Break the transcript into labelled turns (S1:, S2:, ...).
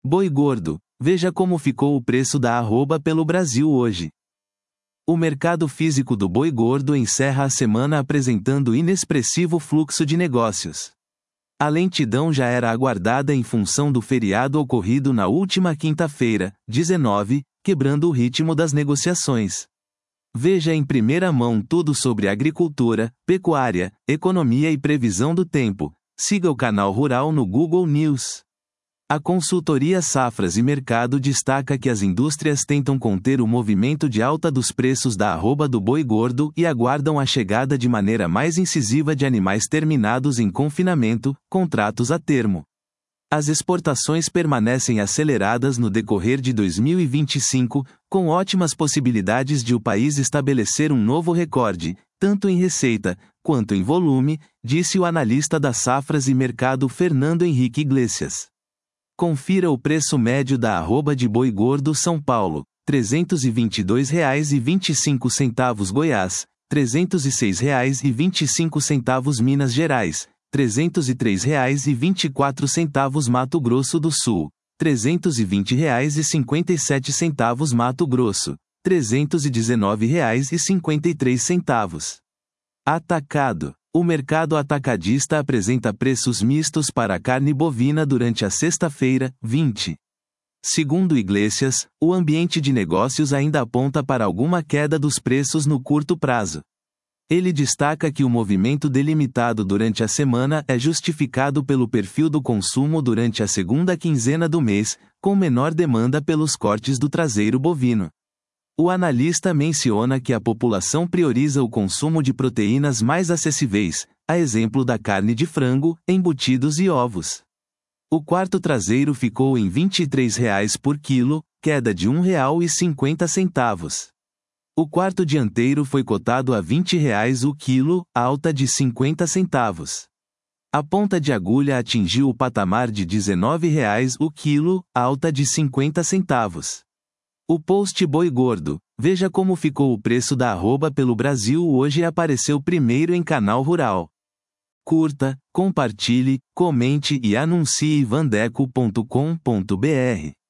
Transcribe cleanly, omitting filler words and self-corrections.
S1: Boi gordo, veja como ficou o preço da arroba pelo Brasil hoje. O mercado físico do boi gordo encerra a semana apresentando inexpressivo fluxo de negócios. A lentidão já era aguardada em função do feriado ocorrido na última quinta-feira, 19, quebrando o ritmo das negociações. Veja em primeira mão tudo sobre agricultura, pecuária, economia e previsão do tempo. Siga o canal Rural no Google News. A consultoria Safras e Mercado destaca que as indústrias tentam conter o movimento de alta dos preços da arroba do boi gordo e aguardam a chegada de maneira mais incisiva de animais terminados em confinamento, contratos a termo. As exportações permanecem aceleradas no decorrer de 2025, com ótimas possibilidades de o país estabelecer um novo recorde, tanto em receita, quanto em volume, disse o analista da Safras e Mercado Fernando Henrique Iglesias. Confira o preço médio da arroba de boi gordo São Paulo, R$ 322,25 Goiás, R$ 306,25 Minas Gerais, R$ 303,24 Mato Grosso do Sul, R$ 320,57 Mato Grosso, R$ 319,53. Atacado. O mercado atacadista apresenta preços mistos para a carne bovina durante a sexta-feira, 20. Segundo Iglesias, o ambiente de negócios ainda aponta para alguma queda dos preços no curto prazo. Ele destaca que o movimento delimitado durante a semana é justificado pelo perfil do consumo durante a segunda quinzena do mês, com menor demanda pelos cortes do traseiro bovino. O analista menciona que a população prioriza o consumo de proteínas mais acessíveis, a exemplo da carne de frango, embutidos e ovos. O quarto traseiro ficou em R$ 23,00 por quilo, queda de R$ 1,50. O quarto dianteiro foi cotado a R$ 20,00 o quilo, alta de 50 centavos. A ponta de agulha atingiu o patamar de R$ 19,00 o quilo, alta de 50 centavos. O post Boi Gordo, veja como ficou o preço da arroba pelo Brasil hoje apareceu primeiro em canal Rural. Curta, compartilhe, comente e anuncie vandeco.com.br.